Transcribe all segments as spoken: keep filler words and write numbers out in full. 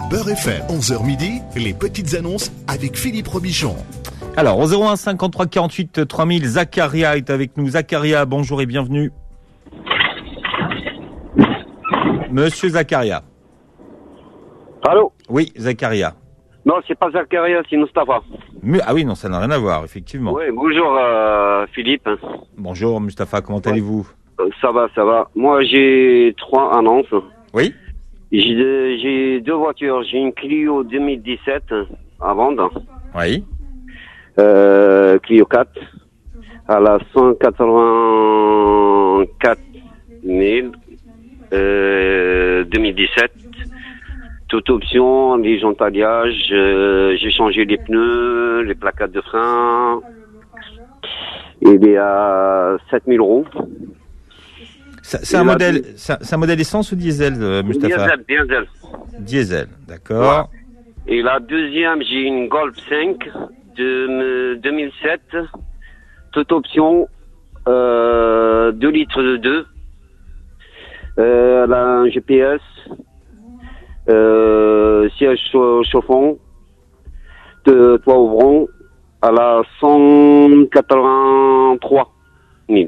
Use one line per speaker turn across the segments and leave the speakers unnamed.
Beurre F M, onze heures midi, les petites annonces avec Philippe Robichon.
Alors, au zéro un cinquante-trois quarante-huit trois mille, Zacharia est avec nous. Zacharia, bonjour et bienvenue. Monsieur Zacharia.
Allô?
Oui, Zacharia.
Non, c'est pas Zacharia, c'est Mustapha.
Mais, ah oui, non, ça n'a rien à voir, effectivement.
Oui, bonjour euh, Philippe.
Bonjour Mustapha, comment ouais. allez-vous?
euh, Ça va, ça va. Moi, j'ai trois annonces.
Oui.
J'ai, j'ai deux voitures. J'ai une Clio deux mille dix-sept à vendre.
Oui.
Euh, Clio quatre. Elle a cent quatre-vingt-quatre mille. Euh, deux mille dix-sept. Toute option, les jantes alliages, euh, j'ai changé les pneus, les plaquettes de frein. Il est à sept mille euros.
C'est, c'est un modèle, la... c'est, un, c'est un modèle essence ou diesel, euh, Mustapha?
Diesel, diesel.
Diesel, d'accord.
Ouais. Et la deuxième, j'ai une Golf cinq de deux mille sept. Toute option, euh, deux litres de deux. Euh, elle a un G P S. Euh, siège chauffant, de toit ouvrant, à la cent quatre-vingt-trois mille.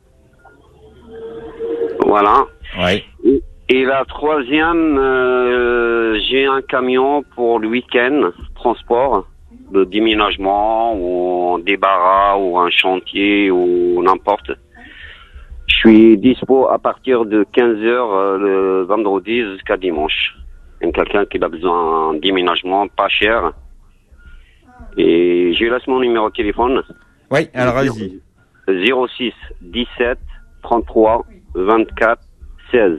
Voilà.
Ouais.
Et, et la troisième, euh, j'ai un camion pour le week-end, transport, de déménagement, ou un débarras, ou un chantier, ou n'importe. Je suis dispo à partir de quinze heures euh, le vendredi jusqu'à dimanche. Et quelqu'un qui a besoin d'un déménagement pas cher. Et je laisse mon numéro de téléphone.
Oui, alors allez-y.
zéro six dix-sept trente-trois vingt-quatre seize.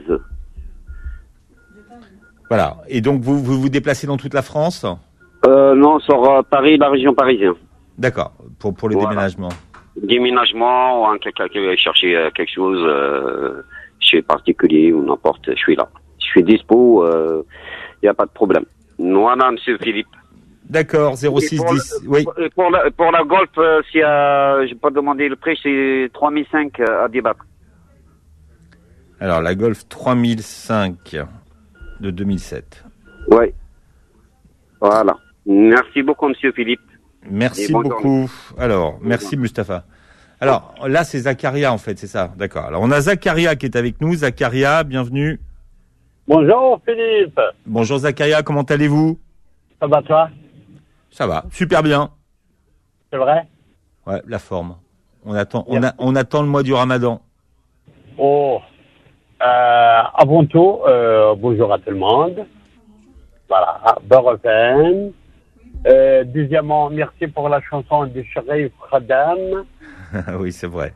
Voilà. Et donc, vous vous, vous déplacez dans toute la France?
euh, Non, sur euh, Paris, la région parisienne.
D'accord. Pour, pour le voilà. déménagement.
Déménagement, ou hein, quelqu'un qui veut chercher euh, quelque chose euh, chez particulier ou n'importe, je suis là. Je suis dispo, il euh, n'y a pas de problème. Voilà, monsieur Philippe.
D'accord, zéro six dix. Oui.
Pour, pour, la, pour la Golf, euh, si euh, j'ai pas demandé le prix, c'est trois mille cinq à débattre.
Alors, la Golf trois mille cinq de deux mille sept.
Oui. Voilà. Merci beaucoup, monsieur Philippe.
Merci beaucoup. Journée. Alors, merci Mustapha. Alors, là, c'est Zacharia, en fait, c'est ça. D'accord. Alors, on a Zacharia qui est avec nous. Zacharia, bienvenue.
Bonjour Philippe.
Bonjour Zacharia, comment allez-vous?
Ça va toi?
Ça va, super bien.
C'est vrai?
Ouais, la forme. On attend, on, a, on attend le mois du Ramadan.
Oh, euh, avant tout, euh, bonjour à tout le monde. Voilà, Beurre F M. Euh, deuxièmement, merci pour la chanson de Sherif Khadam.
Oui, c'est vrai.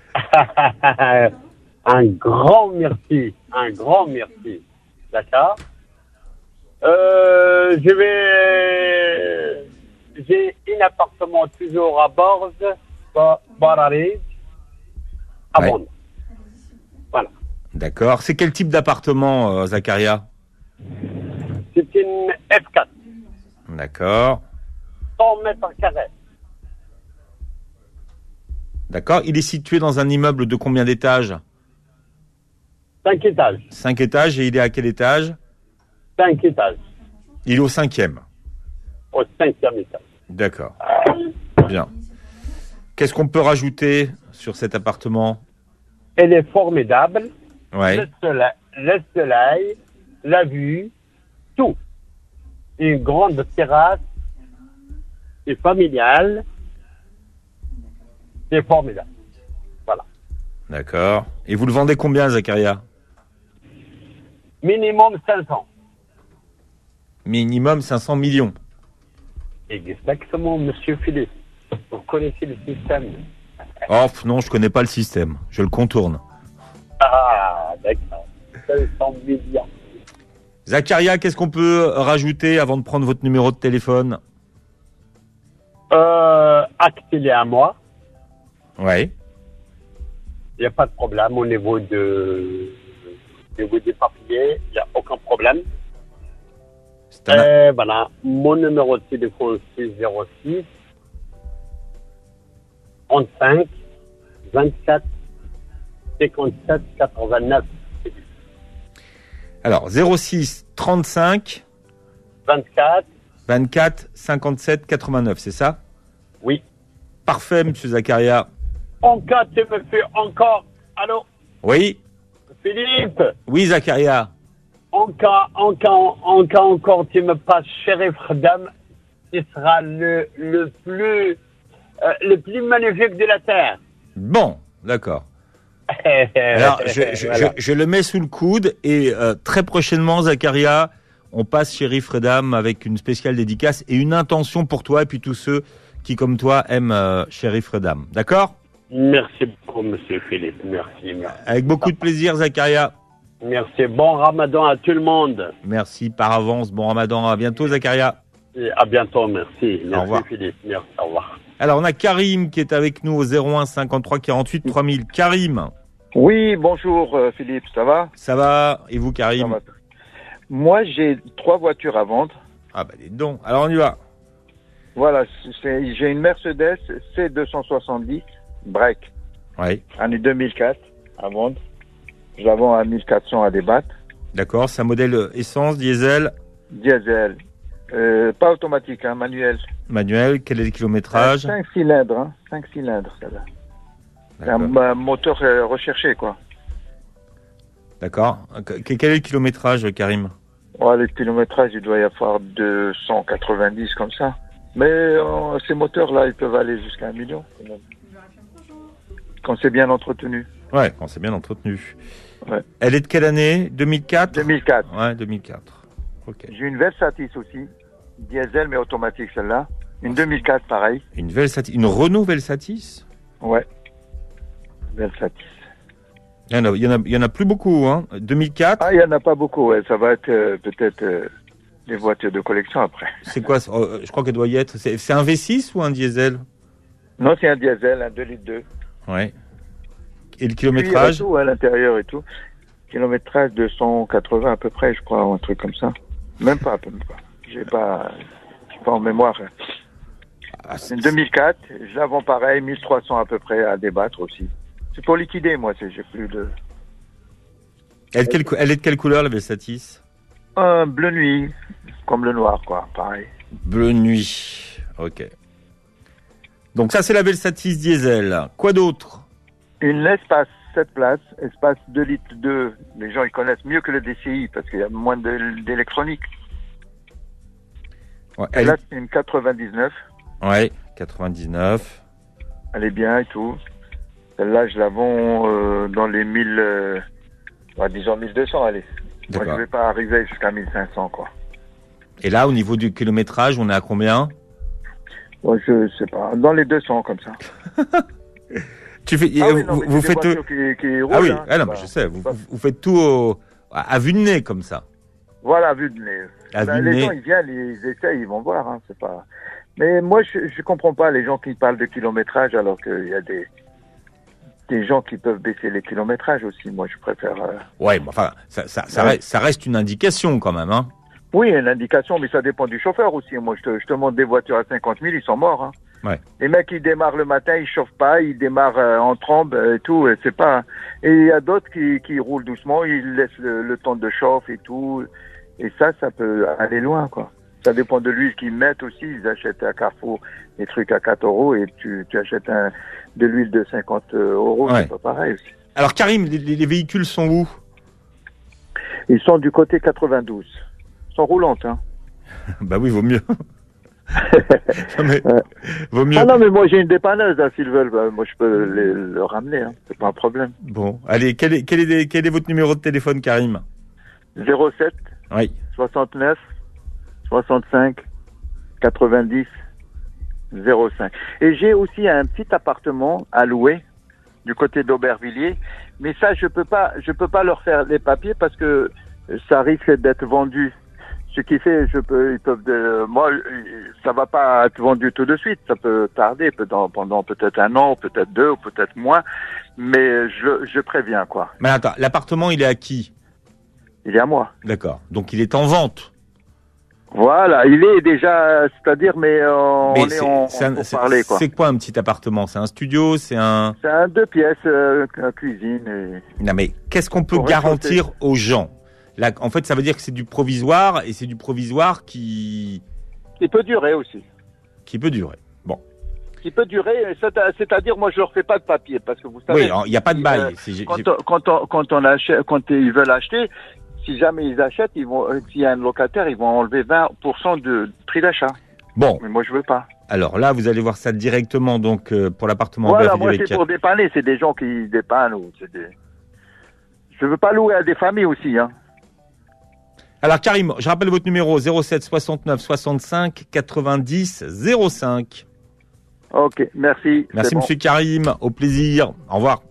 Un grand merci, un grand merci. D'accord. Euh, je vais, j'ai un appartement toujours à Borz, Barari, à vendre. Voilà.
D'accord. C'est quel type d'appartement, euh, Zacharia?
C'est une F quatre.
D'accord.
cent mètres carrés.
D'accord. Il est situé dans un immeuble de combien d'étages?
Cinq étages.
Cinq étages, et il est à quel étage?
Cinq étages.
Il est au cinquième.
Au cinquième étage.
D'accord. Bien. Qu'est-ce qu'on peut rajouter sur cet appartement?
Elle est formidable.
Ouais.
Le soleil, le soleil, la vue, tout. Une grande terrasse, c'est familial, c'est formidable. Voilà.
D'accord. Et vous le vendez combien, Zacharia?
Minimum cinq cents.
Minimum cinq cents millions.
Exactement, monsieur Philippe. Vous connaissez le système?
Oh, non, je connais pas le système. Je le contourne.
Ah, d'accord. cinq cents millions.
Zacharia, qu'est-ce qu'on peut rajouter avant de prendre votre numéro de téléphone?
Euh, acte à moi.
Ouais.
Il n'y a pas de problème au niveau de, au niveau des papiers. Il n'y a aucun problème.
Un...
Euh, voilà. Mon numéro de téléphone, c'est zéro six trente-cinq vingt-quatre cinquante-sept quatre-vingt-neuf.
Alors, zéro six trente-cinq
vingt-quatre.
vingt-quatre, cinquante-sept, quatre-vingt-neuf, c'est ça?
Oui.
Parfait, monsieur Zakaria.
En cas, tu me fais encore... Allô,
Oui?
Philippe?
Oui, Zakaria.
En cas, en cas, en cas encore, tu me passes Shérif Khadam, ce sera le, le plus, euh, le plus magnifique de la terre.
Bon, d'accord. Alors, je, je,
Voilà.
je, je le mets sous le coude et euh, très prochainement, Zakaria, on passe Shérif Redam avec une spéciale dédicace et une intention pour toi et puis tous ceux qui, comme toi, aiment euh, Shérif Redam. D'accord?
Merci beaucoup, monsieur Philippe. Merci, merci.
Avec beaucoup de plaisir, Zakaria.
Merci. Bon ramadan à tout le monde.
Merci par avance. Bon ramadan. À bientôt, Zakaria.
Et à bientôt. Merci. Merci,
Au revoir.
Philippe. Merci. Au revoir.
Alors, on a Karim qui est avec nous au zéro un cinquante-trois quarante-huit trois mille. Karim,
Oui, bonjour euh, Philippe, ça va?
ça va? Et vous,
Ça
Karim?
va. Moi, j'ai trois voitures à vendre.
Ah bah, dis donc. Alors, on y va.
Voilà, c'est- j'ai une Mercedes C deux cent soixante-dix break,
Oui.
année deux mille quatre à vendre. Je la vends à mille quatre cents à débattre.
D'accord. C'est un modèle essence, diesel,
Diesel, euh, pas automatique, hein, manuel.
manuel. Quel est le kilométrage?
cinq cylindres, hein, cinq cylindres, celle-là. C'est un
D'accord.
euh, moteur euh, recherché, quoi.
D'accord. Que- Quel est le kilométrage, Karim?
Ouais, le kilométrage, il doit y avoir deux cent quatre-vingt-dix comme ça. Mais euh, ces moteurs-là, ils peuvent aller jusqu'à un million. Quand même. Quand c'est bien entretenu.
Ouais, quand c'est bien entretenu.
Ouais.
Elle est de quelle année? deux mille quatre?
deux mille quatre.
Ouais, deux mille quatre. Ok.
J'ai une Versatis aussi. Diesel, mais automatique, celle-là. Une deux mille quatre, pareil.
Une Velsatis, une Renault Velsatis?
Ouais. Versatis.
Il y en a, il y en a, il y en a plus beaucoup, hein. deux mille quatre.
Ah, il n'y en a pas beaucoup, ouais. Ça va être euh, peut-être euh, des voitures de collection après.
C'est quoi? ça? Oh, je crois qu'elle doit y être. C'est c'est un V six ou un diesel?
Non, c'est un diesel, un deux litres deux.
Ouais. Et le
Cuir et
kilométrage?
tout, à l'intérieur et tout. Kilométrage deux cent quatre-vingts à peu près, je crois, ou un truc comme ça. Même pas, même pas. J'ai pas, j'ai pas en mémoire.
Ah,
C'est une deux mille quatre, je la vends pareil, mille trois cents à peu près à débattre aussi. C'est pour liquider, moi, c'est, j'ai plus de...
Elle, quelle cou- elle est de quelle couleur, la Velsatis?
Un bleu nuit, comme le noir, quoi, pareil.
Bleu nuit. Ok. Donc ça, c'est la Velsatis diesel. Quoi d'autre?
Une espace sept places, espace deux litres deux. Les gens, ils connaissent mieux que le D C I parce qu'il y a moins de- d'électronique.
Ouais,
Et
elle...
là, c'est une quatre-vingt-dix-neuf.
ouais, quatre-vingt-dix-neuf.
Elle est bien et tout. Celle-là, je la vends euh, dans les mille, euh, bah, disons mille deux cents, allez. Moi,
D'accord.
je vais pas arriver jusqu'à mille cinq cents, quoi.
Et là, au niveau du kilométrage, on est à combien?
Moi, je sais pas. Dans les deux cents, comme ça.
Tu fais,
Ah
euh,
oui, non,
vous,
mais
vous
c'est des
faites,
voitures qui, qui roulent,
ah oui,
hein,
ah non,
c'est
mais
pas-
je sais, vous,
c'est pas-
vous, vous faites tout au- à, à vue de nez, comme ça.
Voilà, vu de nez.
À
Ben,
vue de
les
nez.
gens, ils viennent, ils essayent, ils vont voir, hein, c'est pas... Mais moi, je, je comprends pas les gens qui parlent de kilométrage alors qu'il y a des, des gens qui peuvent baisser les kilométrages aussi. Moi, je préfère... euh,
Ouais, mais enfin, ça, ça, ça,
Ouais.
reste, ça reste une indication quand même, hein.
Oui, une indication, mais ça dépend du chauffeur aussi. Moi, je te, je te montre des voitures à cinquante mille, ils sont morts. Hein.
Ouais.
Les mecs, ils démarrent le matin, ils chauffent pas, ils démarrent euh, en trombe euh, et tout. Et c'est pas. Et il y a d'autres qui, qui roulent doucement, ils laissent le, le temps de chauffe et tout. Et ça, ça peut aller loin, quoi. Ça dépend de l'huile qu'ils mettent aussi. Ils achètent à Carrefour des trucs à quatre euros et tu, tu achètes un, de l'huile de cinquante euros.
Ouais.
C'est pas pareil aussi.
Alors, Karim, les, les véhicules sont où?
Ils sont du côté quatre-vingt-douze. Ils sont roulantes, hein.
Bah oui, vaut mieux. Non, mais,
Ouais.
vaut mieux.
Ah non, mais moi j'ai une dépanneuse, hein, s'ils veulent, bah, moi je peux les, le ramener, hein, c'est pas un problème.
Bon, allez, quel est, quel est, quel est votre numéro de téléphone, Karim?
zéro sept
Oui.
soixante-neuf soixante-cinq quatre-vingt-dix zéro cinq. Et j'ai aussi un petit appartement à louer du côté d'Aubervilliers, mais ça je peux pas, je peux pas leur faire les papiers parce que ça risque d'être vendu. Ce qui fait, je peux, ils peuvent, de, moi, ça va pas être vendu tout de suite. Ça peut tarder pendant, pendant peut-être un an, peut-être deux, ou peut-être moins. Mais je, je préviens, quoi.
Mais attends, l'appartement, il est à qui?
Il est à moi.
D'accord. Donc, il est en vente.
Voilà, il est déjà, c'est-à-dire, mais euh, on
Mais
est
c'est-
en,
c'est un-
pour
c'est-
parler, quoi.
c'est quoi un petit appartement? C'est un studio? C'est un...
C'est un deux pièces, euh, cuisine. Et...
Non, mais qu'est-ce qu'on peut
Pour
garantir aux gens? la, en fait, ça veut dire que c'est du provisoire et c'est du provisoire qui,
Il peut durer aussi.
qui peut durer. Bon.
Qui peut durer, c'est- c'est-à-dire, moi, je leur fais pas de papier, parce que vous savez.
Oui, il n'y a pas de bail.
euh,
C'est- j'ai-
quand,
j'ai-
on, quand, on, quand on achète, quand ils veulent acheter, si jamais ils achètent, ils vont, euh, s'il y a un locataire, ils vont enlever vingt pour cent de prix d'achat.
Bon,
Mais moi, je veux pas.
alors là, vous allez voir ça directement donc euh, pour l'appartement
Voilà,
Aubervilliers
moi,
avec
c'est pour dépanner. C'est des gens qui dépannent ou c'est des. Je veux pas louer à des familles aussi, hein.
Alors Karim, je rappelle votre numéro zéro sept soixante-neuf soixante-cinq quatre-vingt-dix zéro cinq.
Ok, merci.
Merci
c'est bon.
Monsieur Karim, au plaisir. Au revoir.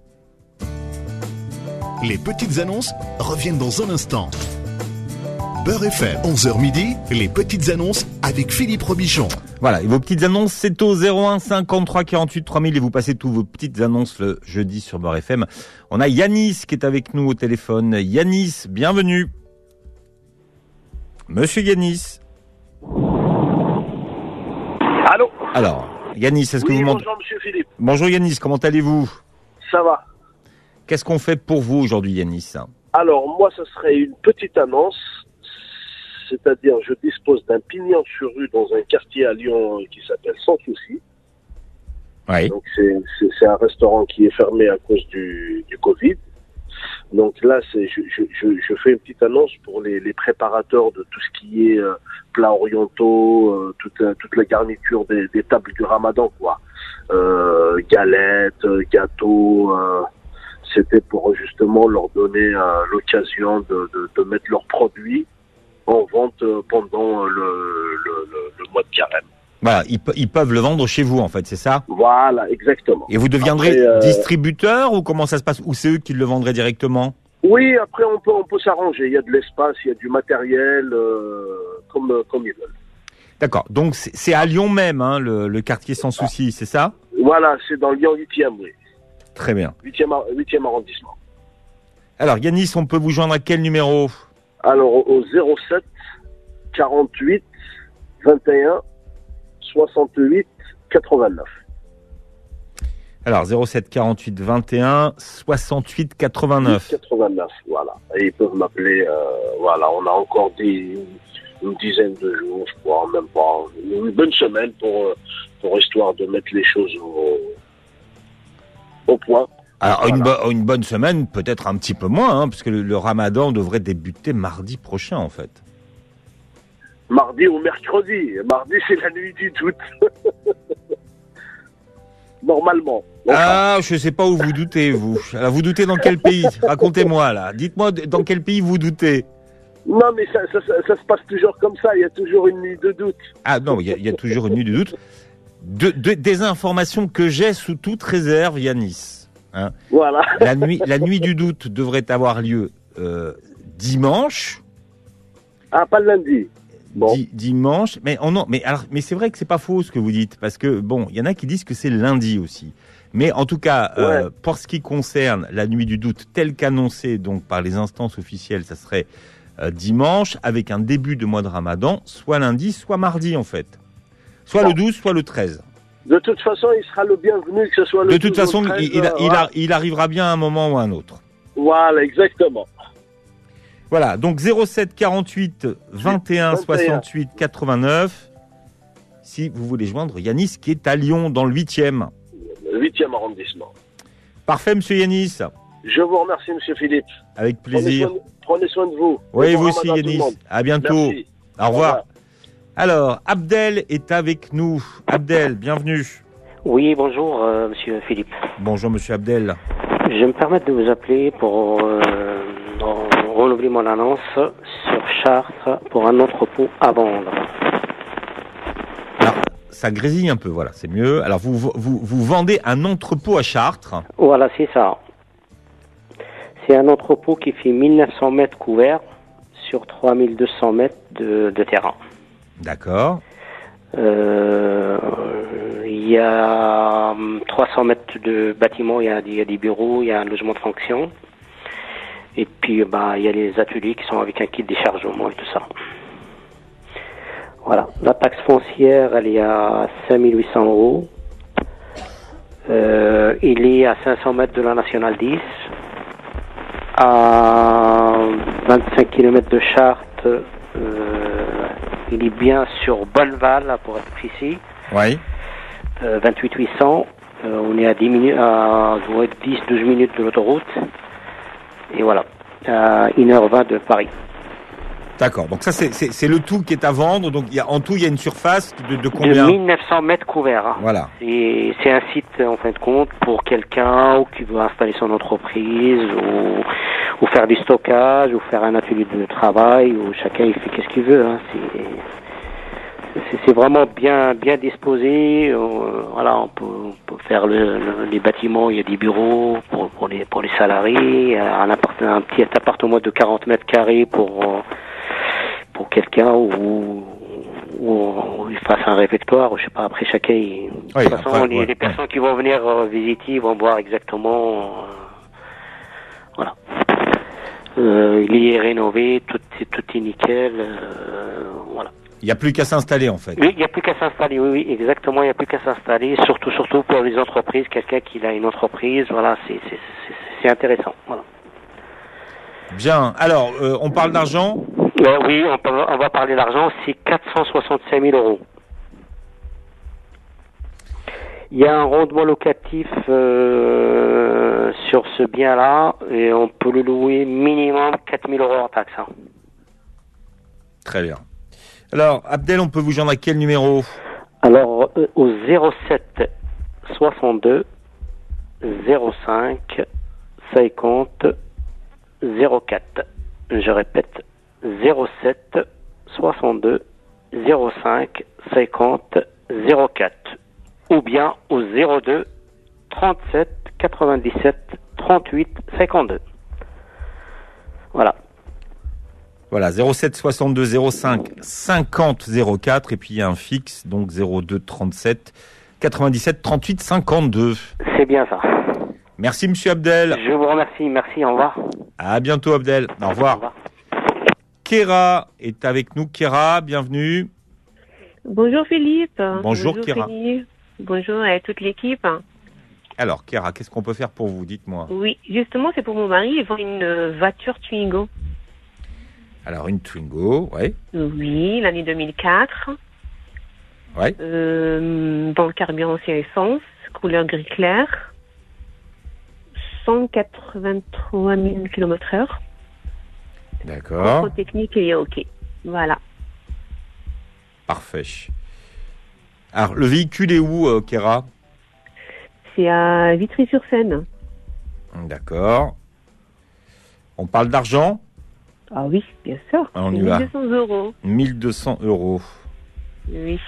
Les petites annonces reviennent dans un instant. Beurre F M, onze heures midi, les petites annonces avec Philippe Robichon.
Voilà, et vos petites annonces, c'est au zéro un cinquante-trois quarante-huit trois mille et vous passez tous vos petites annonces le jeudi sur Beurre F M. On a Yanis qui est avec nous au téléphone. Yanis, bienvenue. Monsieur Yanis.
Allô.
Alors, Yanis, est-ce que
Oui,
vous m'entendez?
bonjour Monsieur Philippe.
Bonjour Yanis, comment allez-vous?
Ça va.
Qu'est-ce qu'on fait pour vous aujourd'hui Yanis?
Alors moi, ce serait une petite annonce, c'est-à-dire je dispose d'un pignon sur rue dans un quartier à Lyon qui s'appelle Sans Souci.
Oui.
Donc c'est c'est c'est un restaurant qui est fermé à cause du du Covid. Donc là, c'est je, je, je, je fais une petite annonce pour les, les préparateurs de tout ce qui est euh, plats orientaux, euh, toute, la- toute la garniture des, des tables du Ramadan, quoi. Euh, galettes, euh, gâteaux. Euh, C'était pour justement leur donner euh, l'occasion de, de, de mettre leurs produits en vente euh, pendant euh, le, le, le, le mois de carême.
Voilà, ils, pe- ils peuvent le vendre chez vous en fait, c'est ça?
Voilà, exactement.
Et vous deviendrez
Après, euh,
distributeur ou comment ça se passe? Ou c'est eux qui le vendraient directement?
Oui, après on peut on peut s'arranger. Il y a de l'espace, il y a du matériel, euh, comme comme ils veulent.
D'accord, donc c'est c'est à Lyon même, hein, le, le quartier Sans Souci, c'est ça?
Voilà, c'est dans Lyon huitième, oui.
Très bien.
huitième, ar- huitième arrondissement.
Alors Yanis, on peut vous joindre à quel numéro?
Alors au zéro sept quarante-huit vingt et un soixante-huit quatre-vingt-neuf.
Alors zéro sept quarante-huit vingt et un soixante-huit quatre-vingt-neuf.
quatre-vingt-neuf, voilà. Et ils peuvent m'appeler, euh, voilà, on a encore des, une dizaine de jours, je crois, même pas, une bonne semaine pour, euh, pour histoire de mettre les choses au, au point.
Alors
Voilà.
une, bo- une bonne semaine, peut-être un petit peu moins, hein, parce que le, le Ramadan devrait débuter mardi prochain en fait.
Mardi ou mercredi. Mardi, c'est la nuit du doute. Normalement. Enfin,
Ah, je sais pas où vous doutez vous. Alors, vous doutez dans quel pays? Racontez-moi là. Dites-moi d- dans quel pays vous doutez.
non, mais ça, ça, ça, ça se passe toujours comme ça. Il y a toujours une nuit de doute.
Ah non, il y, a- il y a toujours une nuit de doute. De, de- des informations que j'ai sous toute réserve, Yanis. Hein.
Voilà.
La nuit, la nuit du doute devrait avoir lieu euh, dimanche.
Ah, pas le lundi. Bon.
Di- dimanche. Mais oh non, mais alors, mais c'est vrai que c'est pas faux ce que vous dites parce que bon, il y en a qui disent que c'est lundi aussi. Mais en tout cas, euh,
Ouais.
pour ce qui concerne la nuit du doute, telle qu'annoncée donc par les instances officielles, ça serait euh, dimanche avec un début de mois de Ramadan, soit lundi, soit mardi en fait. Soit
Bon.
le douze, soit le treize.
De toute façon, il sera le bienvenu, que ce soit le
De toute
douze ou
façon,
le treize,
il, il, a- il,
voilà.
a- il arrivera bien à un moment ou à un autre.
Voilà, exactement.
Voilà, donc zéro sept quarante-huit vingt et un soixante-huit quatre-vingt-neuf. Si vous voulez joindre Yanis qui est à Lyon dans le huitième.
Huitième arrondissement.
Parfait, monsieur Yanis.
Je vous remercie, Monsieur Philippe.
Avec
Prenez
plaisir.
soin, prenez soin de vous.
Oui,
Et bon
vous aussi,
Ramadan à tout le
Yanis.
monde.
À bientôt.
Merci.
Au revoir. Alors, Abdel est avec nous. Abdel, bienvenue.
Oui, bonjour, euh, Monsieur Philippe.
Bonjour, monsieur Abdel.
Je me permets de vous appeler pour euh, renouveler mon annonce sur Chartres pour un entrepôt à vendre.
Alors, ça grésille un peu, voilà, c'est mieux. Alors, vous, vous, vous vendez un entrepôt à Chartres.
Voilà, c'est ça. C'est un entrepôt qui fait mille neuf cents mètres couverts sur trois mille deux cents mètres de, de terrain.
D'accord.
Euh, Il y a hum, trois cents mètres de bâtiment, il y a, il y a des bureaux, il y a un logement de fonction. Et puis, bah, il y a les ateliers qui sont avec un kit déchargement et tout ça. Voilà. La taxe foncière, elle est à cinq mille huit cents euros. Euh, il est à cinq cents mètres de la Nationale dix. À vingt-cinq kilomètres de Chartres. Euh, il est bien sur Bonneval, pour être précis.
Oui.
Euh, vingt-huit huit cents. Euh, on est à dix minutes, à dix douze minutes de l'autoroute. Et voilà, à une heure vingt de Paris.
D'accord. Donc ça, c'est, c'est, c'est le tout qui est à vendre. Donc il y a, en tout, il y a une surface de, de combien?
De mille neuf cents mètres couverts. Hein.
Voilà.
Et c'est un site, en fin de compte, pour quelqu'un qui veut installer son entreprise ou, ou faire du stockage ou faire un atelier de travail ou chacun il fait qu'est-ce qu'il veut. Hein. C'est, c'est, c'est vraiment bien, bien disposé. Euh, voilà, on peut, on peut faire le, le, les bâtiments. Il y a des bureaux pour, pour les, pour les salariés. Un, appart- un petit appartement de quarante mètres carrés pour euh, pour quelqu'un où, où, où il fasse un réfectoire, ou je sais pas, après chacun, il...
Oui,
de toute façon,
après,
les,
ouais,
les personnes
ouais.
qui vont venir euh, visiter, ils vont voir exactement, euh, voilà. Euh, il est rénové, tout, tout est nickel, euh, voilà.
Il n'y a plus qu'à s'installer, en fait.
Oui, il n'y a plus qu'à s'installer, oui, oui, exactement, il n'y a plus qu'à s'installer, surtout, surtout pour les entreprises, quelqu'un qui a une entreprise, voilà, c'est, c'est, c'est, c'est intéressant, voilà.
Bien. Alors, euh, on parle d'argent?
Euh, oui, on, peut, on va parler d'argent, c'est quatre cent soixante-cinq mille euros. Il y a un rendement locatif euh, sur ce bien-là et on peut le louer minimum quatre mille euros en taxe. Hein.
Très bien. Alors, Abdel, on peut vous joindre à quel numéro?
Alors, euh, au zéro sept soixante-deux zéro cinq cinquante zéro quatre. Je répète, zéro sept soixante-deux zéro cinq cinquante zéro quatre. Ou bien au zéro deux trente-sept quatre-vingt-dix-sept trente-huit cinquante-deux. Voilà.
Voilà, zéro sept soixante-deux zéro cinq cinquante zéro quatre. Et puis il y a un fixe, donc zéro deux trente-sept quatre-vingt-dix-sept trente-huit cinquante-deux.
C'est bien ça.
Merci, monsieur Abdel.
Je vous remercie. Merci. Au revoir.
À bientôt, Abdel. Au revoir.
Au revoir.
Kéra est avec nous. Kéra, bienvenue.
Bonjour Philippe.
Bonjour, Kéra.
Philippe. Bonjour à toute l'équipe.
Alors, Kéra, qu'est-ce qu'on peut faire pour vous? Dites-moi.
Oui, justement, c'est pour mon mari. Il vend une euh, voiture Twingo.
Alors, une Twingo, ouais.
Oui, l'année deux mille quatre.
Ouais.
Euh, bon, carburant c'est essence, couleur gris clair. cent quatre-vingt-trois mille kilomètres heure.
D'accord.
Contrôle technique et OK. Voilà.
Parfait. Alors, le véhicule est où, euh, Kéra?
C'est à Vitry-sur-Seine.
D'accord. On parle d'argent?
Ah oui, bien sûr.
On y va.
mille deux cents euros.
mille deux cents euros.
Oui.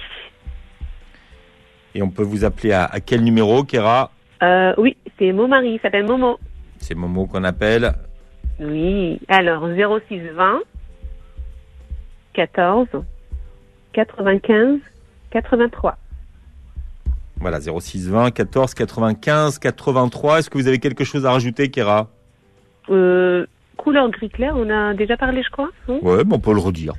Et on peut vous appeler à, à quel numéro, Kéra?
Euh, oui, c'est mon mari, il s'appelle Momo.
C'est Momo qu'on appelle.
Oui, alors zéro six vingt quatorze quatre-vingt-quinze quatre-vingt-trois.
Voilà, zéro six vingt quatorze quatre-vingt-quinze quatre-vingt-trois. Est-ce que vous avez quelque chose à rajouter, Kéra?
Euh, couleur gris clair, on a déjà parlé, je crois. Hein.
Ouais, bon, on peut le redire.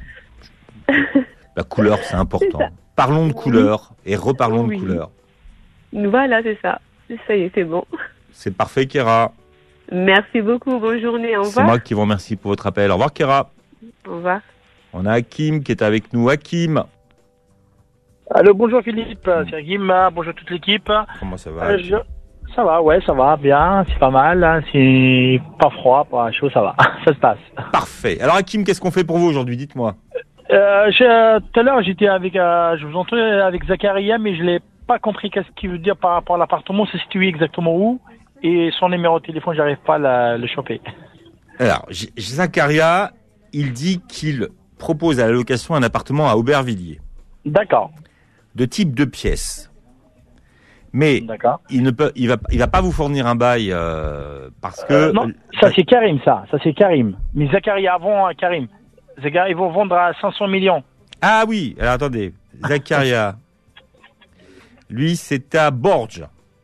La couleur, c'est important.
C'est ça.
Parlons de couleur et reparlons
Oui.
de couleur.
Voilà, c'est ça. Ça y est, c'est bon.
C'est parfait, Kéra.
Merci beaucoup, bonne journée, au
C'est
revoir.
moi qui vous remercie pour votre appel. Au revoir, Kéra.
Au revoir.
On a Hakim qui est avec nous. Hakim.
Allô, bonjour Philippe, c'est Hakim, bonjour toute l'équipe.
Comment ça va?
Euh, je- Ça va, ouais, ça va, bien, c'est pas mal, hein, c'est pas froid, pas chaud, ça va, ça se passe.
Parfait. Alors, Hakim, qu'est-ce qu'on fait pour vous aujourd'hui? Dites-moi.
Euh, je- tout à l'heure, j'étais avec, euh, je vous entendais avec Zakaria, mais je l'ai pas compris qu'est-ce qu'il veut dire par rapport à l'appartement, c'est situé exactement où, et son numéro de téléphone, j'arrive pas à la- le choper.
Alors, J- Zakaria, il dit qu'il propose à la location un appartement à Aubervilliers,
D'accord,
de type deux pièces. Mais
d'accord.
il ne peut, il va, il va pas vous fournir un bail euh, parce que.
Euh, non, ça c'est Karim, ça, ça c'est Karim. Mais Zakaria avant hein, Karim. Zakaria, ils vont vendre à cinq cents millions.
Ah oui. Alors attendez, Zakaria. Lui, c'est à Borges.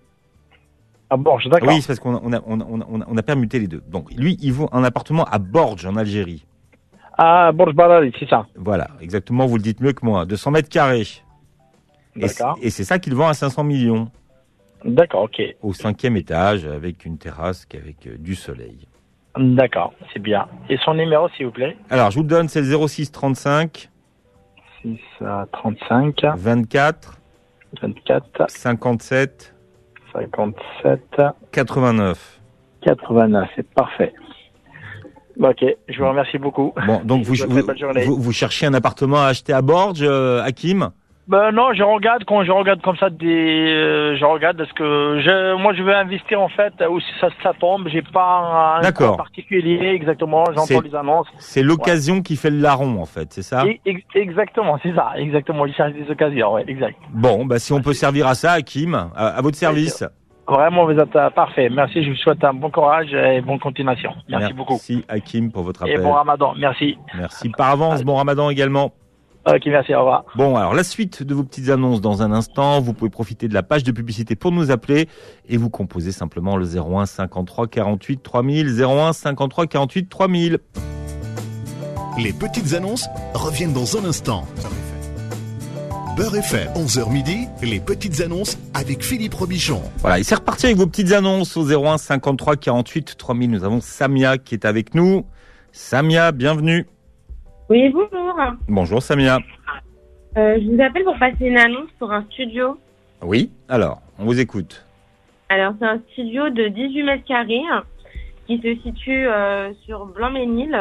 À Borges, d'accord.
Oui, c'est parce qu'on a, on a, on a, on a, on a permuté les deux. Donc lui, il vaut un appartement à Borges en Algérie.
À Borges Barari, c'est ça.
Voilà, exactement. Vous le dites mieux que moi. deux cents mètres carrés. Et c'est,
D'accord.
et c'est ça qu'il vend à cinq cents millions.
D'accord, ok.
Au cinquième étage, avec une terrasse, avec euh, du soleil.
D'accord, c'est bien. Et son numéro, s'il vous plaît?
Alors, je vous le donne, c'est le zéro six trente-cinq.
six trente-cinq.
vingt-quatre.
vingt-quatre.
cinquante-sept.
cinquante-sept.
quatre-vingt-neuf.
quatre-vingt-neuf, c'est parfait. Ok, je vous remercie beaucoup.
Bon, donc vous,
Je vous
vous,
souhaite bonne journée.
vous, vous cherchez un appartement à acheter à Borges, euh, Hakim?
Ben non, je regarde quand je regarde comme ça des, euh, je regarde parce que je, moi je veux investir en fait où si ça, ça tombe, j'ai pas un
D'accord.
coin particulier exactement. J'entends
C'est-
les annonces.
C'est l'occasion qui fait le larron, en fait, c'est ça?
Et- ex- exactement, c'est ça, exactement. Je cherche des occasions, ouais, exact.
Bon, bah si on peut servir à ça, Hakim, à, à votre service.
Vraiment, vous êtes euh, parfait. Merci, je vous souhaite un bon courage et bonne continuation. Merci, beaucoup.
Merci, Hakim, pour votre
Et
appel.
bon Ramadan, merci.
Merci par avance, bon Ramadan également.
Ok, merci, au revoir.
Bon, alors la suite de vos petites annonces dans un instant. Vous pouvez profiter de la page de publicité pour nous appeler et vous composez simplement le zéro un cinquante-trois quarante-huit trois mille, zéro un cinquante-trois quarante-huit trois mille.
Les petites annonces reviennent dans un instant. Beurre F M, onze heures midi, les petites annonces avec Philippe Robichon.
Voilà, et c'est reparti avec vos petites annonces au zéro un cinquante-trois quarante-huit trois mille. Nous avons Samia qui est avec nous. Samia, bienvenue.
Oui, bonjour.
Bonjour Samia.
Euh, je vous appelle pour passer une annonce pour un studio.
Oui, alors, on vous écoute.
Alors, c'est un studio de dix-huit mètres carrés qui se situe euh, sur Blanc-Ménil,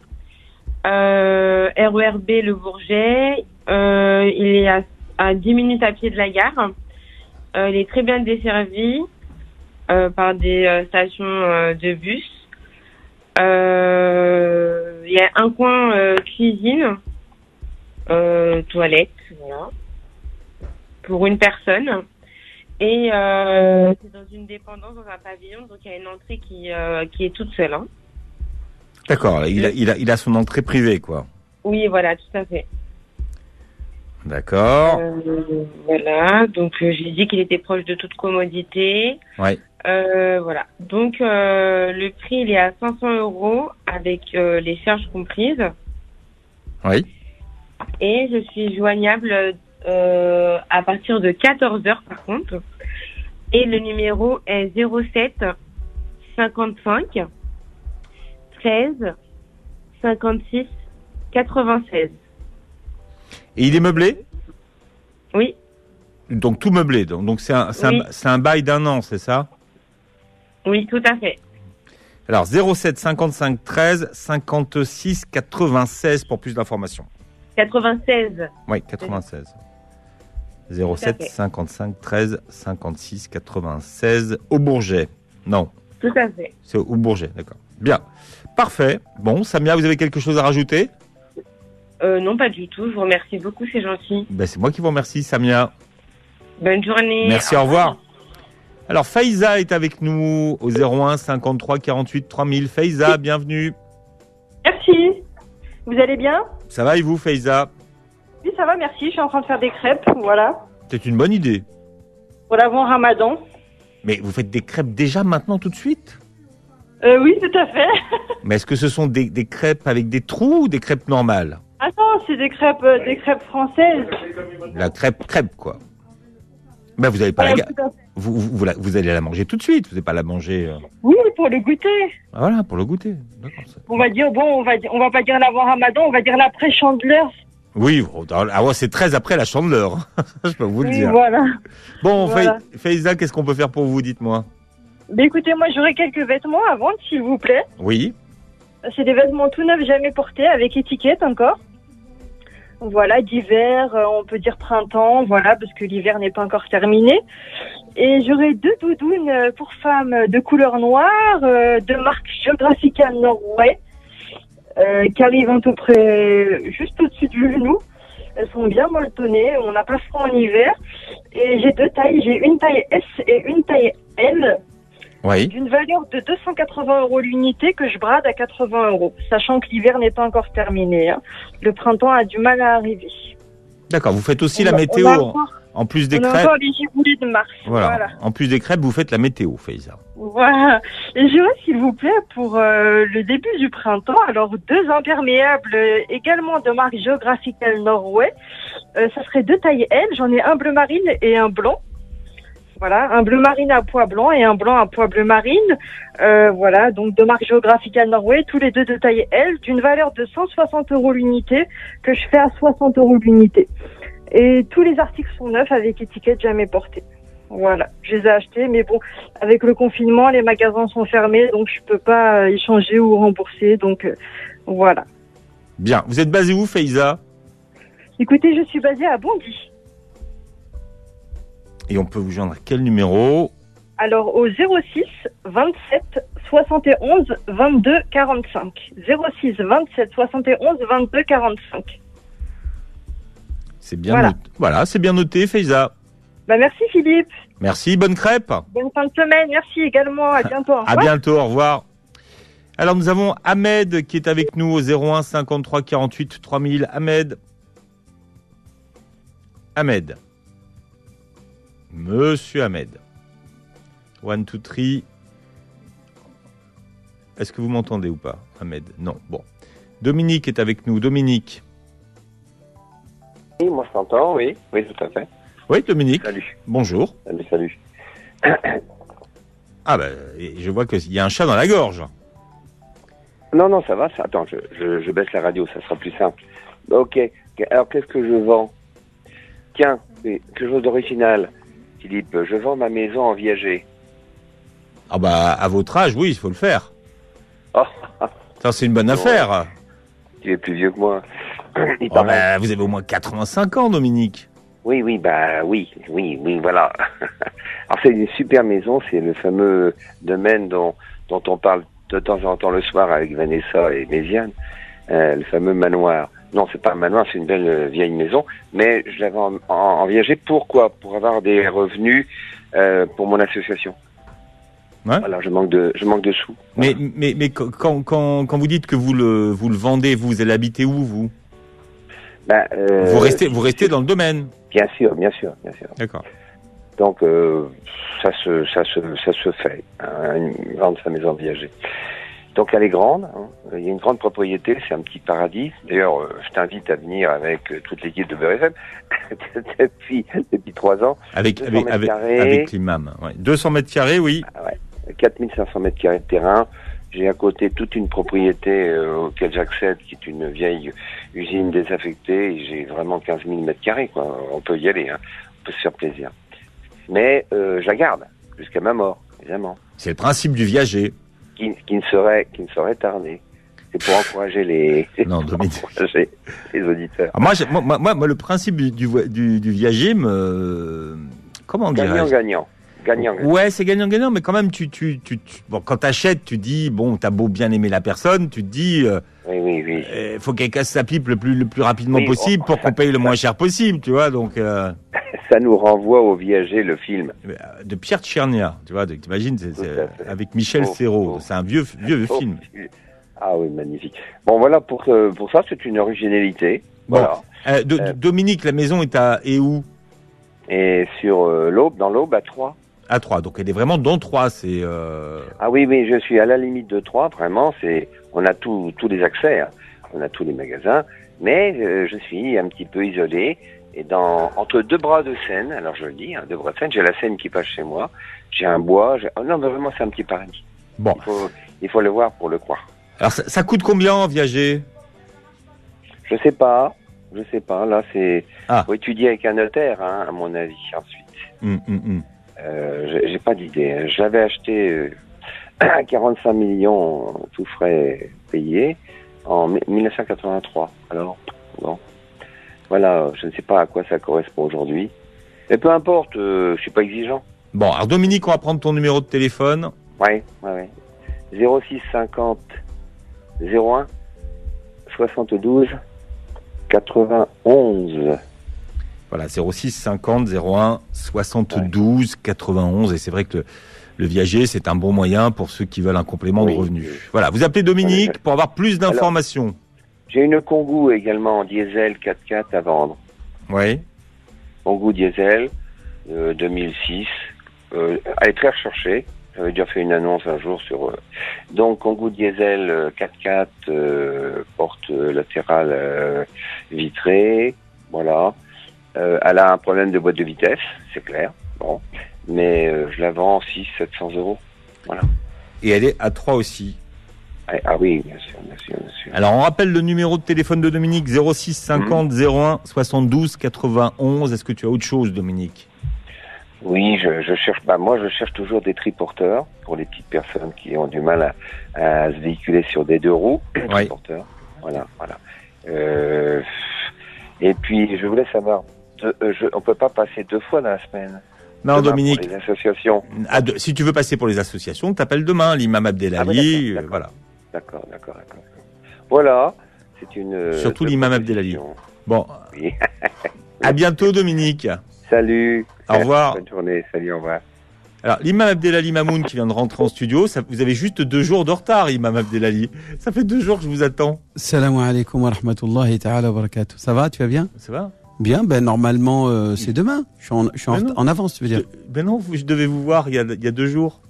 euh, R E R B Le Bourget. Euh, il est à, à dix minutes à pied de la gare. Euh, il est très bien desservi euh, par des euh, stations euh, de bus. Euh, Il y a un coin euh, cuisine, euh, toilette, voilà, pour une personne. Et euh, c'est dans une dépendance, dans un pavillon, donc il y a une entrée qui, euh, qui est toute seule. Hein.
D'accord, il a, il, a, il a son entrée privée, quoi.
Oui, voilà, tout à fait.
D'accord.
Euh, voilà, donc euh, j'ai dit qu'il était proche de toute commodité.
Oui.
Euh, voilà, donc euh, le prix il est à cinq cents euros avec euh, les charges comprises.
Oui.
Et je suis joignable euh, à partir de quatorze heures par contre. Et le numéro est zéro sept cinquante-cinq treize cinquante-six quatre-vingt-seize.
Et il est meublé?
Oui.
Donc tout meublé. Donc donc c'est un, c'est
Oui.
un, c'est un bail d'un an, c'est ça?
Oui, tout à fait.
Alors zéro sept cinquante-cinq treize cinquante-six quatre-vingt-seize pour plus d'informations.
quatre-vingt-seize.
Oui, quatre-vingt-seize. zéro sept
Tout à fait.
cinquante-cinq treize cinquante-six quatre-vingt-seize au Bourget. Non,
Tout à fait.
c'est au Bourget, d'accord. Bien. Parfait. Bon, Samia, vous avez quelque chose à rajouter?
Euh, non, pas du tout. Je vous remercie beaucoup, c'est gentil.
Ben, c'est moi qui vous remercie, Samia.
Bonne journée.
Merci, au revoir. Alors, Faiza est avec nous au zéro un cinquante-trois quarante-huit trois mille. Faiza, bienvenue.
Merci. Vous allez bien?
Ça va et vous, Faiza?
Oui, ça va, merci. Je suis en train de faire des crêpes, voilà.
C'est une bonne idée.
Pour l'avant Ramadan.
Mais vous faites des crêpes déjà maintenant tout de suite?
Euh, oui, tout à fait.
Mais est-ce que ce sont des, des crêpes avec des trous ou des crêpes normales?
Ah non, c'est des crêpes, euh, des crêpes françaises.
La crêpe crêpe, quoi. Ben, vous allez pas
Ouais,
la... ga-
tout à fait.
Vous, vous, vous, la- vous allez la manger tout de suite. Vous n'allez pas la manger... euh,
Oui, pour le goûter.
Voilà, pour le goûter. D'accord, ça-
On va dire, bon, on va dire, on va pas dire l'avant Ramadan, on va dire l'après-chandeleur.
Oui, oh, ah ouais, c'est très après la chandeleur. Je peux vous le
Oui,
dire.
voilà.
Bon,
Voilà.
Fai- Faiza, qu'est-ce qu'on peut faire pour vous, dites-moi?
Mais écoutez, moi, j'aurais quelques vêtements à vendre, s'il vous plaît.
Oui.
C'est des vêtements tout neufs, jamais portés, avec étiquette encore. Voilà, d'hiver, euh, on peut dire printemps, voilà, parce que l'hiver n'est pas encore terminé. Et j'aurai deux doudounes euh, pour femmes de couleur noire, euh, de marque Geographical Norway, euh, qui arrivent à peu près juste au-dessus du genou. Elles sont bien molletonnées, on n'a pas froid en hiver. Et j'ai deux tailles, j'ai une taille S et une taille L.
Oui.
D'une valeur de deux cent quatre-vingts euros l'unité que je brade à quatre-vingts euros, sachant que l'hiver n'est pas encore terminé. Hein. Le printemps a du mal à arriver.
D'accord, vous faites aussi
On
la
a-
météo
on a
en-
encore-
en plus des
On a
crêpes.
encore les gigoulets de mars.
Voilà.
Voilà.
En plus des crêpes, vous faites la météo, Faiza.
Voilà. Et j'aurais, s'il vous plaît, pour euh, le début du printemps, alors deux imperméables euh, également de marque Geographical Norway. Euh, ça serait deux tailles L. J'en ai un bleu marine et un blanc. Voilà, un bleu marine à pois blanc et un blanc à pois bleu marine. Euh, voilà, donc de marque Geographical Norway, tous les deux de taille L, d'une valeur de cent soixante euros l'unité, que je fais à soixante euros l'unité. Et tous les articles sont neufs avec étiquette jamais portée. Voilà, je les ai achetés, mais bon, avec le confinement, les magasins sont fermés, donc je peux pas euh, échanger ou rembourser, donc euh, voilà.
Bien. Vous êtes basé où, Faiza?
Écoutez, je suis basée à Bondy.
Et on peut vous joindre à quel numéro?
Alors au zéro six vingt-sept soixante et onze vingt-deux quarante-cinq. zéro six vingt-sept soixante et onze vingt-deux quarante-cinq.
C'est bien
Voilà.
noté. Voilà, c'est bien noté, Faiza.
Bah merci Philippe.
Merci, bonne crêpe.
Bonne fin de semaine, merci également, à bientôt. Au
À
revoir.
bientôt, au revoir. Alors nous avons Ahmed qui est avec nous au zéro un cinquante-trois quarante-huit trois mille. Ahmed. Ahmed. Monsieur Ahmed. One, two, three. Est-ce que vous m'entendez ou pas, Ahmed? Non. Bon. Dominique est avec nous. Dominique.
Oui, moi je t'entends, oui. Oui, tout à fait.
Oui, Dominique.
Salut.
Bonjour.
Salut, salut.
Ah ben, je vois qu'il y a un chat dans la gorge.
Non, non, ça va, ça. Attends, je, je, je baisse la radio, ça sera plus simple. Ok. Alors, qu'est-ce que je vends? Tiens, quelque chose d'original. Philippe, je vends ma maison en viager.
Ah bah, à votre âge, oui, il faut le faire.
Oh.
Ça, c'est une bonne
Non.
affaire.
Tu es plus vieux que moi. Il
Oh,
paraît.
bah, vous avez au moins quatre-vingt-cinq ans, Dominique.
Oui, oui, bah oui, oui, oui, voilà. Alors c'est une super maison, c'est le fameux domaine dont, dont on parle de temps en temps le soir avec Vanessa et Méziane, euh, le fameux manoir. Non, c'est pas un manoir, c'est une belle euh, vieille maison, mais je l'avais en, en, en viager. Pourquoi? Pour avoir des revenus euh, pour mon association.
Ouais.
Voilà, je manque de, je manque de sous.
Mais, mais, mais quand, quand, quand vous dites que vous le, vous le vendez, vous allez habiter où, vous?
Ben, euh,
Vous restez, vous restez dans le domaine.
Bien sûr, bien sûr, bien sûr.
D'accord.
Donc euh, ça se ça se ça se fait, hein, une- vendre sa maison viager. Donc elle est grande, hein. Il y a une grande propriété, c'est un petit paradis. D'ailleurs, euh, je t'invite à venir avec euh, toute l'équipe de Beurre F M depuis depuis trois ans.
Avec,
deux cents
avec,
mètres
avec,
carrés.
avec l'imam. Ouais. deux cents mètres carrés, oui.
Ah ouais, quatre mille cinq cents mètres carrés de terrain. J'ai à côté toute une propriété euh, auquel j'accède, qui est une vieille usine désaffectée. Et j'ai vraiment quinze mille mètres carrés, quoi. On peut y aller, hein. On peut se faire plaisir. Mais euh, je la garde jusqu'à ma mort, évidemment.
C'est le principe du viager.
Qui, qui ne serait qui ne serait tardé. C'est pour encourager les,
Non,
pour encourager les auditeurs.
Ah, moi, j'ai- moi, moi, moi, le principe du, du, vo- du, du viager me... Comment dirais-je?
Gagnant-gagnant. Gagnant-gagnant.
Ouais, c'est gagnant-gagnant, mais quand même, tu, tu, tu, tu- bon, quand t'achètes, tu dis, bon, t'as beau bien aimer la personne, tu te dis, euh,
Oui, oui, oui.
euh, faut qu'elle casse sa pipe le plus, le plus rapidement
Oui,
possible
oh,
pour
ça-
qu'on paye le
ça-
moins cher possible, tu vois, donc, euh,
Ça nous renvoie au viager, le film.
de Pierre Tchernia, tu vois, donc, t'imagines, c'est, c'est,
Tout à fait.
avec Michel
Oh,
Serrault,
oh.
c'est un vieux, vieux
Oh,
film.
Ah oui, magnifique. Bon, voilà, pour, euh, pour ça, c'est une originalité.
Bon.
Voilà.
Euh, de-
Euh.
Dominique, la maison est à, et où?
Et sur euh, l'Aube, dans l'Aube, à Troyes.
À Troyes, donc elle est vraiment dans Troyes, c'est, euh,
Ah oui, oui, je suis à la limite de Troyes, vraiment, c'est, on a tout, tous les accès, hein. On a tous les magasins, mais euh, je suis un petit peu isolé, et dans, entre deux bras de Seine, alors je le dis, hein, deux bras de Seine, j'ai la Seine qui passe chez moi, j'ai un bois, j'ai... Oh non, mais vraiment, c'est un petit paradis.
bon.
Il faut, il faut le voir pour le croire.
Alors, ça, ça coûte combien en viager?
Je sais pas, je sais pas, là, c'est,
Ah.
faut étudier avec un notaire, hein, à mon avis, ensuite.
Hum, hum, hum.
Euh, j'ai j'ai pas d'idée. hein. Je l'avais acheté euh, à quarante-cinq millions, tout frais payés, en mi- mille neuf cent quatre-vingt-trois. Alors, bon. Voilà, je ne sais pas à quoi ça correspond aujourd'hui. Mais peu importe, euh, je suis pas exigeant.
Bon, alors Dominique, on va prendre ton numéro de téléphone.
Ouais, ouais, ouais. zéro six cinquante zéro un soixante-douze quatre-vingt-onze.
Voilà, zéro six cinquante zéro un soixante-douze quatre-vingt-onze. Et c'est vrai que le, le viager, c'est un bon moyen pour ceux qui veulent un complément
Oui,
de revenus.
oui.
Voilà, vous appelez Dominique
Oui.
pour avoir plus d'informations.
J'ai une Kangoo également en diesel quatre-quatre à vendre.
Oui.
Kangoo diesel euh, deux mille six. Euh, elle est très recherchée. J'avais déjà fait une annonce un jour sur... Euh, donc, Kangoo diesel euh, quatre-quatre, euh, porte euh, latérale euh, vitrée. Voilà. Euh, elle a un problème de boîte de vitesse, c'est clair. Bon. mais euh, je la vends six cents, sept cents euros. Voilà.
Et elle est à Troyes aussi.
Ah, ah oui, bien sûr, bien sûr, bien sûr.
Alors, on rappelle le numéro de téléphone de Dominique, zéro six cinquante zéro un soixante-douze quatre-vingt-onze. Est-ce que tu as autre chose, Dominique?
Oui, je, je cherche. Bah moi, je cherche toujours des triporteurs pour les petites personnes qui ont du mal à, à se véhiculer sur des deux roues.
Ouais.
Triporteurs. Voilà, voilà. Euh, et puis, je voulais savoir, deux, euh, je, on peut pas passer deux fois dans la semaine.
Non,
Demain,
Dominique.
Pour les associations.
Ah, de, si tu veux passer pour les associations, t'appelles demain l'imam Abdelali.
Ah oui, d'accord, d'accord.
Voilà.
D'accord, d'accord, d'accord. Voilà, c'est une. euh,
Surtout
deux
l'imam Abdelali.
propositions.
Bon.
Oui.
À bientôt, Dominique.
Salut.
Au revoir.
Bonne journée. Salut, au revoir.
Alors, l'imam Abdelali Mamoun qui vient de rentrer en studio, ça, vous avez juste deux jours de retard, imam Abdelali. Ça fait deux jours que je vous attends.
Salam alaikum wa rahmatullahi ta'ala wa barakatuh. Ça va, tu vas bien?
Ça va?
Bien, ben normalement euh, c'est demain. Je suis en, je suis en, en avance, tu veux dire?
Je, ben non, je devais vous voir il y a, il y a deux jours.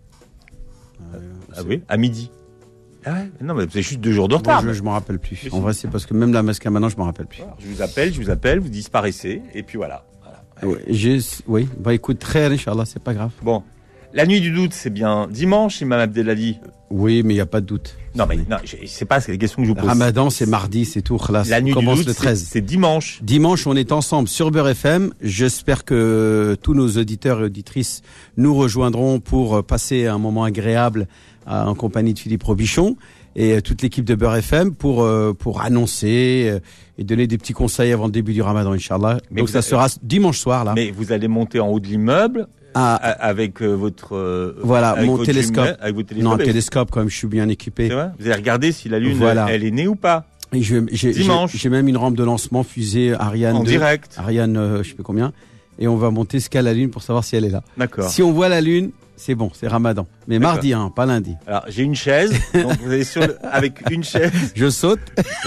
Euh,
ah oui, à midi. Ah ouais, non, mais c'est juste deux jours de retard.
Bon, je, je m'en rappelle plus. En vrai, c'est parce que même la masque maintenant, je m'en rappelle plus.
Voilà, je vous appelle, je vous appelle, vous disparaissez, et puis voilà. voilà.
Ouais, j'ai, oui, bah écoute, très Inch'Allah, c'est pas grave.
Bon, la nuit du doute, c'est bien dimanche, imam Abdelali.
Oui, mais il n'y a pas de doute.
Non, mais non, je, c'est pas, c'est les questions que je vous pose.
Ramadan, c'est mardi, c'est tout. Khlas.
La nuit
on commence
du doute,
le treize.
c'est, c'est dimanche.
Dimanche, on est ensemble sur Beurre F M. J'espère que tous nos auditeurs et auditrices nous rejoindront pour passer un moment agréable en compagnie de Philippe Robichon et toute l'équipe de Beurre F M pour pour annoncer et donner des petits conseils avant le début du Ramadan, Inch'Allah.
Mais
donc ça
avez...
sera dimanche soir là.
Mais vous allez monter en haut de l'immeuble
ah,
avec euh, votre euh,
voilà
avec
mon
votre
télescope.
Lumière, avec votre télescope.
Non, télescope quand même, je suis bien équipé.
C'est vrai. Vous allez regarder si la lune
voilà.
elle, elle est née ou pas.
Et je, j'ai,
dimanche.
J'ai, j'ai même une rampe de lancement fusée Ariane
en
deux,
direct.
Ariane euh, je sais pas combien. Et on va monter jusqu'à la lune pour savoir si elle est là.
D'accord.
Si on voit la lune, c'est bon, c'est Ramadan. Mais D'accord. mardi, hein, pas lundi.
Alors j'ai une chaise, donc vous allez sur le... avec une chaise.
Je saute.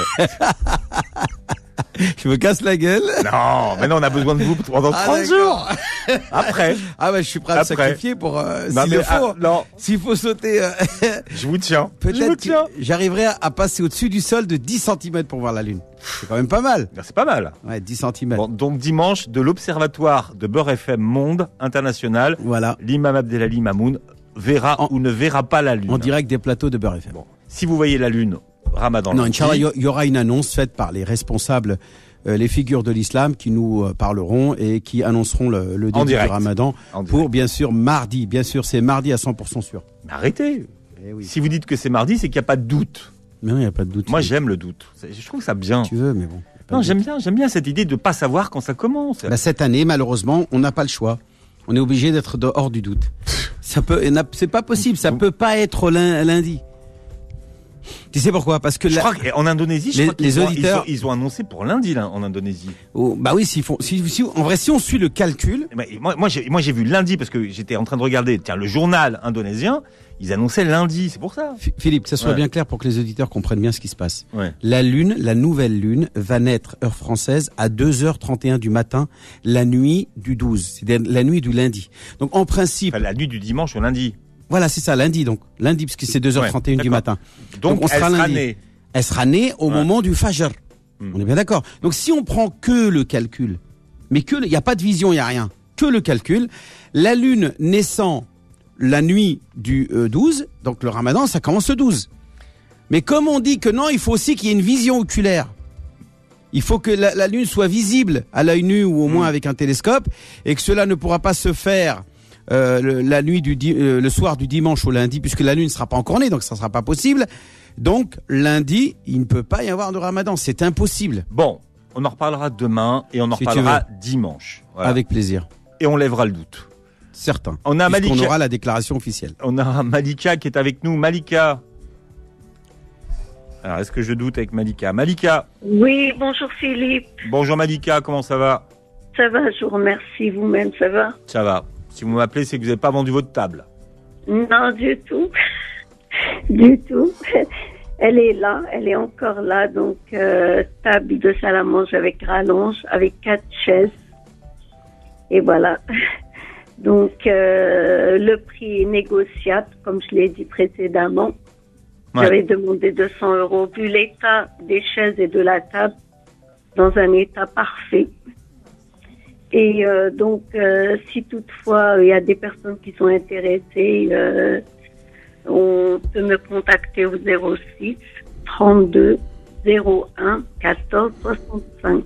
Je me casse la gueule.
Non, mais non, on a besoin de vous pendant
ah,
trente jours. Après.
Ah ouais, je suis prêt à me sacrifier pour euh,
non,
s'il
mais,
le faut.
Ah, non.
S'il faut sauter. Euh,
je vous tiens.
Peut-être
je vous tiens.
que j'arriverai à, à passer au-dessus du sol de dix centimètres pour voir la lune. C'est quand même pas mal.
Ben, c'est pas mal.
Ouais, dix centimètres.
Bon, donc dimanche, de l'Observatoire de Beurre F M Monde International,
voilà.
l'imam Abdelali Mamoun verra en, ou ne verra pas la lune.
En direct des plateaux de Beurre F M.
Bon. Si vous voyez la lune, Ramadan.
Non, Inch'Allah, il y aura une annonce faite par les responsables, euh, les figures de l'islam qui nous euh, parleront et qui annonceront le, le début du Ramadan pour bien sûr mardi. Bien sûr, c'est mardi à cent pour cent sûr.
Mais arrêtez. Eh oui. Si vous dites que c'est mardi, c'est qu'il n'y a pas de doute.
Mais non, il n'y a pas de doute.
Moi, j'aime le doute. Je trouve ça bien.
Tu veux, mais bon.
Non, j'aime bien, j'aime bien cette idée de pas savoir quand ça commence.
Bah, cette année, malheureusement, on n'a pas le choix. On est obligé d'être dehors du doute. Ça peut, c'est pas possible. Ça peut pas être lundi. Tu sais pourquoi? Parce que
je
la...
crois qu'en Indonésie, je
les,
crois qu'ils
les
ont,
auditeurs,
ils ont, ils ont annoncé pour lundi là, en Indonésie.
Oh, bah oui, s'ils font, si, si, en vrai, si on suit le calcul.
Mais moi, moi, j'ai, moi, j'ai vu lundi parce que j'étais en train de regarder, tiens, le journal indonésien. Ils annonçaient lundi, c'est pour ça.
Philippe, que ça soit
ouais.
bien clair pour que les auditeurs comprennent bien ce qui se passe.
Ouais.
La lune, la nouvelle lune, va naître heure française à deux heures trente et un du matin, la nuit du douze, c'est la nuit du lundi. Donc en principe,
enfin, la nuit du dimanche au lundi.
Voilà, c'est ça, lundi donc. Lundi, parce que c'est deux heures trente et un ouais, du matin.
Donc, donc on
sera
elle
lundi.
Sera née.
Elle sera née au ouais. moment du Fajr. Mmh. On est bien d'accord. Donc si on prend que le calcul, mais que il n'y a pas de vision, il n'y a rien, que le calcul, la lune naissant la nuit du euh, douze, donc le Ramadan, ça commence le douze. Mais comme on dit que non, il faut aussi qu'il y ait une vision oculaire. Il faut que la, la lune soit visible à l'œil nu ou au moins mmh. avec un télescope, et que cela ne pourra pas se faire Euh, le, la nuit du di- euh, le soir du dimanche au lundi, puisque la lune ne sera pas encore née, donc ça ne sera pas possible. Donc lundi, il ne peut pas y avoir de Ramadan, c'est impossible.
Bon, on en reparlera demain et on en si reparlera dimanche. Voilà.
Avec plaisir.
Et on lèvera le doute.
Certain.
On a Malika.
On aura la déclaration officielle.
On a Malika qui est avec nous. Malika. Alors, est-ce que je doute avec Malika? Malika.
Oui, bonjour Philippe.
Bonjour Malika, comment ça va?
Ça va, je vous remercie. Vous-même, ça va?
Ça va. Si vous m'appelez, c'est que vous n'avez pas vendu votre table.
Non, du tout. du tout. Elle est là, elle est encore là. Donc, euh, table de salle à manger avec rallonge, avec quatre chaises. Et voilà. Donc, euh, le prix est négociable, comme je l'ai dit précédemment. Ouais. J'avais demandé deux cents euros. Vu l'état des chaises et de la table, dans un état parfait. Et euh, donc, euh, si toutefois il y a des personnes qui sont intéressées, euh, on peut me contacter au zéro six trente-deux zéro un quatorze soixante-cinq.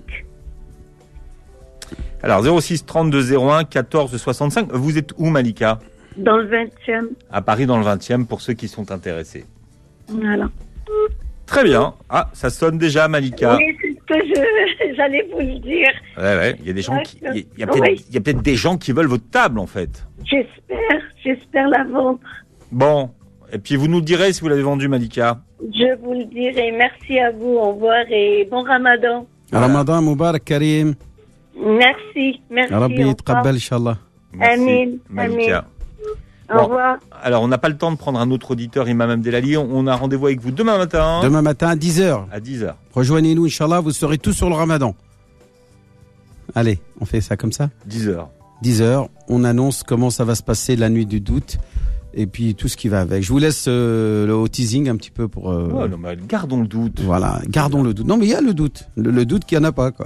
Alors zéro six trente-deux zéro un quatorze soixante-cinq. Vous êtes où, Malika?
Dans le vingtième.
À Paris, dans le vingtième, pour ceux qui sont intéressés.
Voilà.
Très bien. Ah, ça sonne déjà, Malika.
Oui, c'est ce que je, j'allais vous le dire.
Ouais, ouais. Il y a des gens qui, il y a- il y a
Oui.
peut-être, il y a peut-être des gens qui veulent votre table, en fait.
J'espère, j'espère la vendre.
Bon. Et puis vous nous direz si vous l'avez vendu, Malika.
Je vous le dirai. Merci à vous. Au revoir et bon Ramadan.
Ramadan Mubarak Karim.
Merci, merci.
Rabbi
au
yitqabbal,
revoir.
Inch'Allah.
Amin,
Malika.
amin. Au
Bon,
revoir.
alors, on n'a pas le temps de prendre un autre auditeur, Imam Abdelali. On, on a rendez-vous avec vous demain matin.
Demain matin à dix heures.
À dix heures.
Rejoignez-nous, Inch'Allah, vous serez tous sur le Ramadan. Allez, on fait ça comme ça
dix heures.
dix heures, on annonce comment ça va se passer la nuit du doute et puis tout ce qui va avec. Je vous laisse euh, le au teasing un petit peu pour... euh,
Oh, non, mais gardons le doute.
Voilà, gardons le doute. Non, mais il y a le doute. Le, le doute qu'il n'y en a pas, quoi.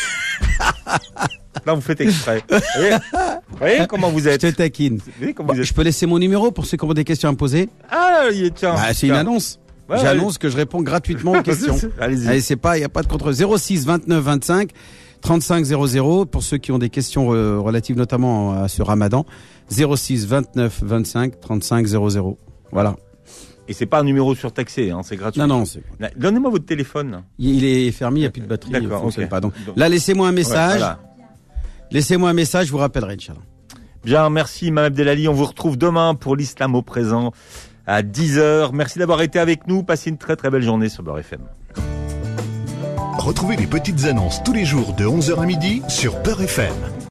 Là, vous faites exprès. Vous voyez, vous voyez comment vous êtes?
Je te taquine.
Vous voyez comment
Bon,
vous êtes?
je peux laisser mon numéro pour ceux qui ont des questions à me poser?
Ah, il est, tiens.
Bah, c'est une
tiens.
annonce.
Ouais,
J'annonce que je réponds gratuitement aux questions.
Allez-y.
Allez, c'est pas, il n'y a pas de contre. zéro six vingt-neuf vingt-cinq trente-cinq zéro zéro pour ceux qui ont des questions euh, relatives notamment à ce Ramadan. zéro six vingt-neuf vingt-cinq trente-cinq zéro zéro. Voilà.
Et c'est pas un numéro surtaxé, hein, c'est gratuit.
Non, non, c'est...
Donnez-moi votre téléphone.
Il il est fermé, il n'y a plus de batterie.
D'accord,
il fonctionne
ok.
pas. Donc,
Donc-
là, laissez-moi un
Ouais,
message.
voilà.
Laissez-moi un message, je vous rappellerai, Inch'Allah.
Bien, merci, Imam Abdelali. On vous retrouve demain pour l'Islam au présent à dix heures. Merci d'avoir été avec nous. Passez une très très belle journée sur Beurre F M.
Retrouvez les petites annonces tous les jours de onze heures à midi sur Beurre F M.